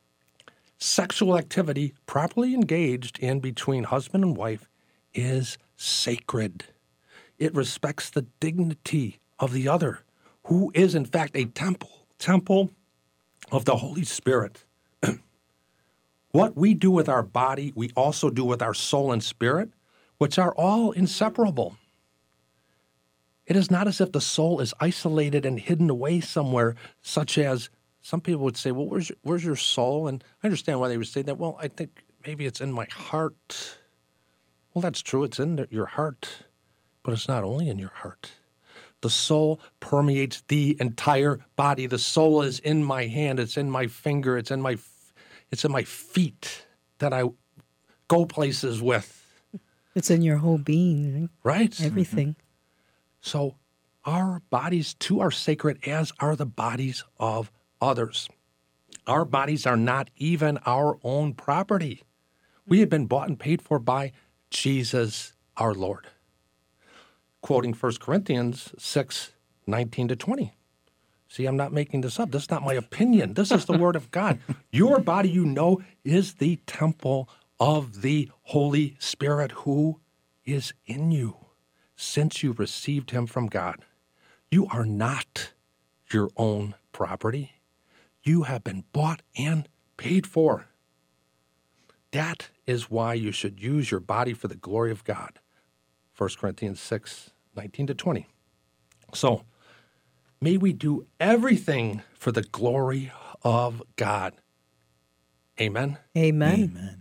Sexual activity properly engaged in between husband and wife is sacred. It respects the dignity of the other, who is in fact a temple of the Holy Spirit. What we do with our body, we also do with our soul and spirit, which are all inseparable. It is not as if the soul is isolated and hidden away somewhere, such as some people would say, well, where's your soul? And I understand why they would say that. Well, I think maybe it's in my heart. Well, that's true. It's in your heart, but it's not only in your heart. The soul permeates the entire body. The soul is in my hand. It's in my finger. It's in my feet that I go places with. It's in your whole being. Right? Everything. So our bodies too are sacred, as are the bodies of others. Our bodies are not even our own property. We have been bought and paid for by Jesus our Lord. Quoting 1 Corinthians 6:19-20. See, I'm not making this up. This is not my opinion. This is the word of God. Your body, you know, is the temple of the Holy Spirit who is in you, since you received him from God. You are not your own property. You have been bought and paid for. That is why you should use your body for the glory of God. 1 Corinthians 6:19-20. So, may we do everything for the glory of God. Amen? Amen. Amen.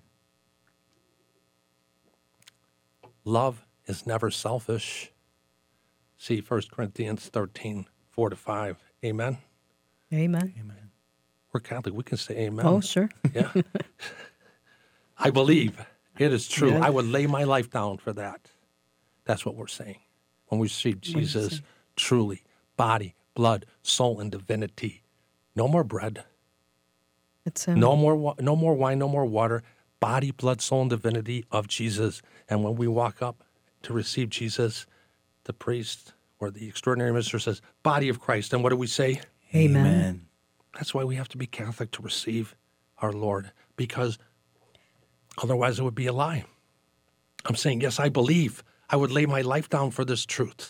Love is never selfish. See 1 Corinthians 13:4-5. Amen? Amen. Amen. We're Catholic. We can say amen. Oh, sure. Yeah. I believe it is true. Yeah. I would lay my life down for that. That's what we're saying. When we see Jesus truly, body, blood, soul, and divinity. No more bread. It's him. No more wine, no more water. Body, blood, soul, and divinity of Jesus. And when we walk up to receive Jesus, the priest or the extraordinary minister says, body of Christ. And what do we say? Amen. That's why we have to be Catholic to receive our Lord, because otherwise it would be a lie. I'm saying, yes, I believe. I would lay my life down for this truth.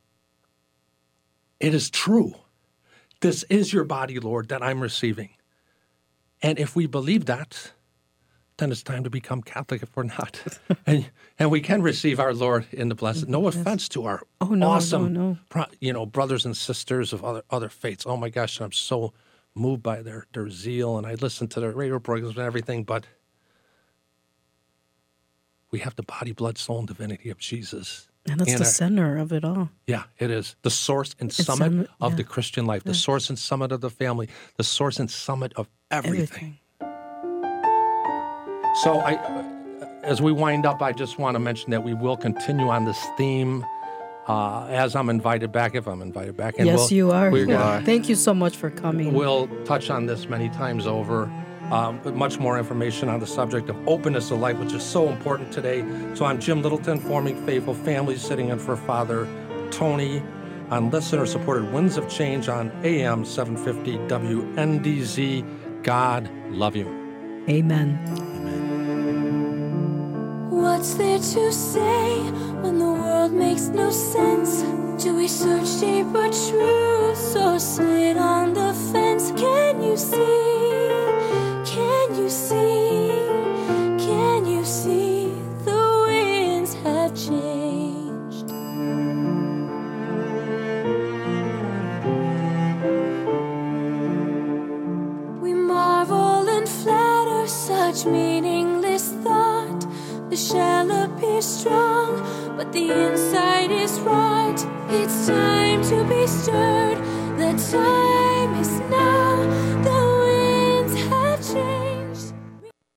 It is true. This is your body, Lord, that I'm receiving. And if we believe that, then it's time to become Catholic if we're not. and we can receive our Lord in the blessed. No offense to our awesome brothers and sisters of other faiths. Oh my gosh, I'm so moved by their zeal, and I listen to their radio programs and everything, but we have the body, blood, soul, and divinity of Jesus. And that's the center of it all. Yeah, it is. The source and summit of the Christian life, the source and summit of the family, the source and summit of everything. So as we wind up, I just want to mention that we will continue on this theme as I'm invited back, if I'm invited back. And yes, you are. Thank you so much for coming. We'll touch on this many times over. Much more information on the subject of openness of life, which is so important today. So I'm Jim Littleton, forming faithful families, sitting in for Father Tony on listener-supported Winds of Change on AM 750 WNDZ. God love you. Amen. What's there to say when the world makes no sense? Do we search deeper truths or sit on the fence? Can you see? Can you see? Can you see the winds have changed? We marvel and flatter such meaningless thought. The shell appears strong, but the inside is right. It's time to be stirred. The time is now. The